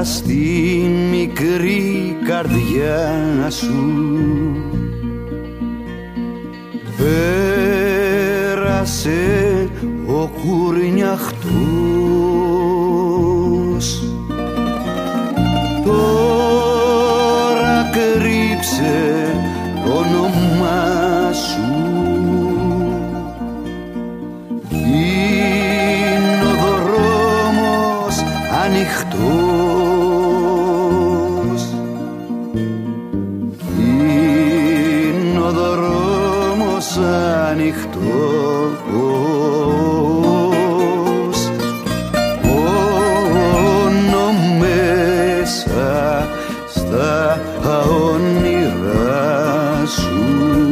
στη μικρή καρδιά σου. Πέρασε ο κουρνιαχτός, τώρα κρύψε το όνομά σου. Είναι ο δρόμος ανοιχτός, είναι ο δρόμος ανοιχτός, μόνο μέσα στα όνειρά σου,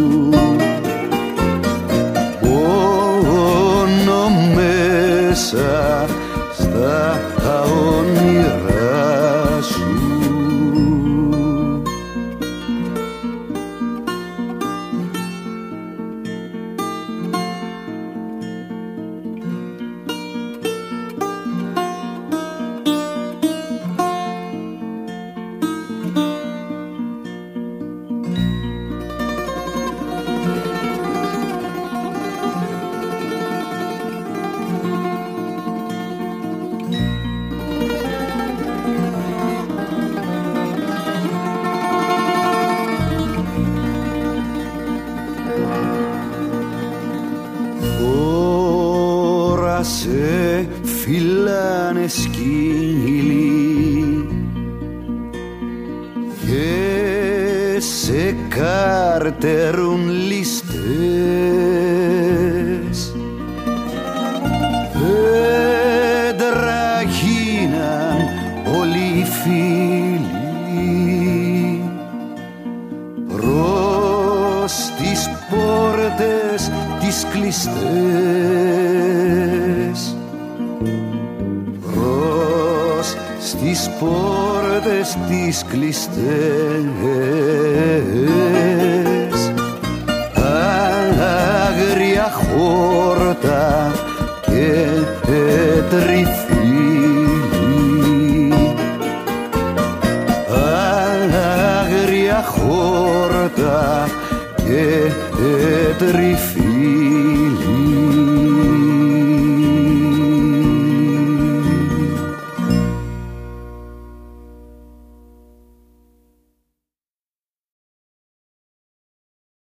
μόνο μέσα στα όνειρά σου. Τώρα σε φυλάνε σκύλοι και σε καρτερούν ληστές, δέντρα γίναν όλοι οι φίλοι προς τις πόρτες τις κλειστές, προς στις πόρτες τις κλειστές. Άγρια χόρτα και τριφύλι, άγρια χόρτα και τριφύλι.